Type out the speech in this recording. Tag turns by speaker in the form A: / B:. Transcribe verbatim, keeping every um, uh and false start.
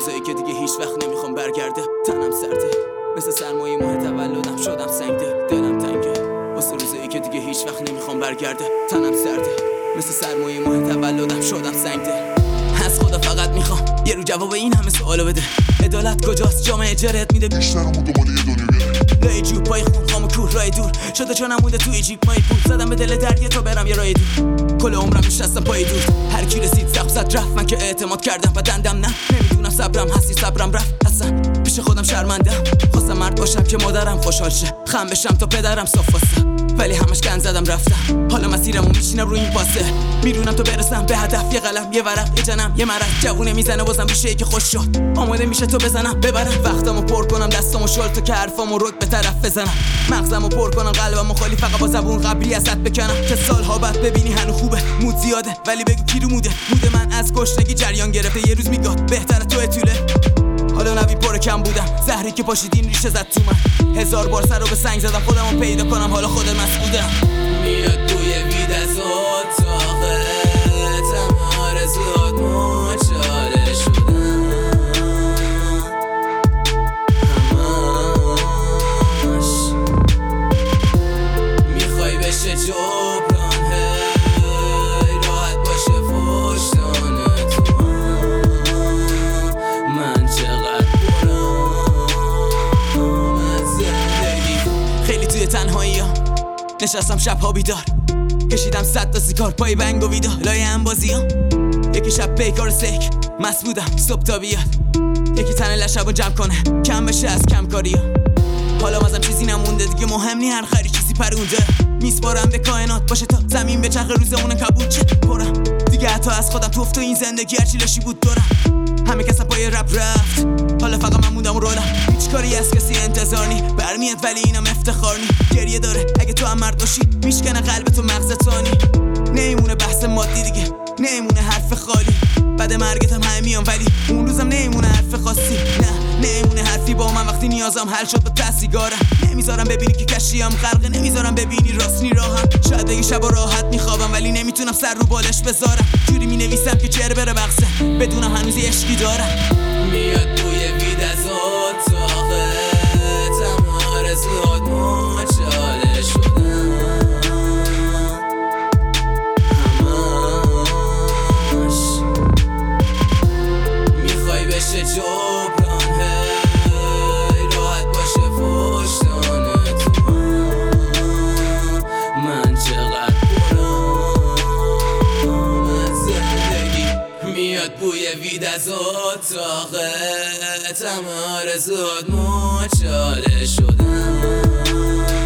A: روزایی که دیگه هیچ وقت نمیخوام برگرده. تنم سرده مثل سرمایه ماه تولدم، شدم سنگ دل، دلم تنگه واسه روزایی که دیگه هیچ وقت نمیخوام برگرده. تنم سرده مثل سرمایه ماه تولدم، شدم سنگ دل. از خدا فقط میخوام یه رو جواب این همه سوالو بده. عدالت کجاست؟ جامعه جرت میده بیشترمو دنبال یه دنیا گره. لای جوب پای خون خام و کور رای دور شده چون نمونده توی جیب مای پول. زدم به دل دریا تا برم یه رای دور. کل عمرم نشستم پای دور. هر کی رسید زخم زد رفت. من که اعتماد کردم و دندم نه. نمیدونم صبرم هستی صبرم رفت. اصلا پیش خودم شرمندم. خواستم مرد باشم که مادرم خوشحال شه، خم بشم تا پدرم صاف واسه، ولی همش گند زدم رفتم. حالا مسیرمو میشینم روی این پاسه، میدونم تو برسم به هدف. یه قلم یه ورق یه جنم یه مرض جوونه میزنه بازم بیشه که خوش شد. آماده میشه تو بزنم ببرم وقتمو پر کنم، دستامو شل تو که حرفامو رد به طرف بزنم. مغزمو پر کنم قلبمو خالی فقط با زبون قبلی ازت بکنم که سالها بعد ببینی هنو خوبه. مود زیاده ولی بگو کی رو موده. مود من از گشنگی جریان گرفته. یه روز میگه بهتره تو طوله. حالا نبی پر کم بودم، زهری که پاشیدین ریشه زد تو من. هزار بار سر رو به سنگ زدم خودمو پیدا کنم، حالا خود مسئولم. میاد بوی وید از اتاقتم، آرزوات مچاله شدن همش. میخوای بشه جبران هی راحت باشه فشتان تو من چقدر برام از زندگی. خیلی توی تنهایی ها نشستم شبها بیدار، کشیدم صد تا سیگار پای بنگ و ویدا لای هم بازی ها. یکی شب پیکار سیک مست بودم صبح تا بیاد، یکی تن لشبو جمع کنه کم بشه از کم کاری ها. حالا بازم چیزی نمونده دیگه، مهم نی هر خری چیزی پرونده. میسپارم به کائنات باشه تا زمین به چرخ روزمون کبود چه پرم دیگه. حتی از خودم توفت و این زندگی هرچی لاشی بود دورم. همه کسا پای رپ رفت، حالا فقط من موندم رولم. هیچ کاری از کسی انتظار نی برمیاد ولی اینم افتخار نی. گریه داره اگه تو هم مرد باشی، میشکنه قلبت و مغزت تانی. نیمونه بحث مادی دیگه، نیمونه حرف خالی. بعد مرگت هم همه میام ولی اون روزم نیمونه حرف خاصی. نه نیمونه حرفی با من وقتی نیازم حل شد با ته سیگارم. نمیذارم ببینی که کشیم غرقه، نمیذارم ببینی راست نی راهم. شاید دیگه شبا راحت میخوابم ولی نمیتونم سر رو بالش بذارم. جوری مینویسم که جر بره بغزه، بدونم هنوز عشقی دارم. میاد بوی وید از اتاقتم، آرزوات مچاله شدن همش. میخوای بشه جبران هی راحت باشه فشتان تو من چقدر برام از زندگی. میاد بوی وید از اتاقتم، آرزوات مچاله شدن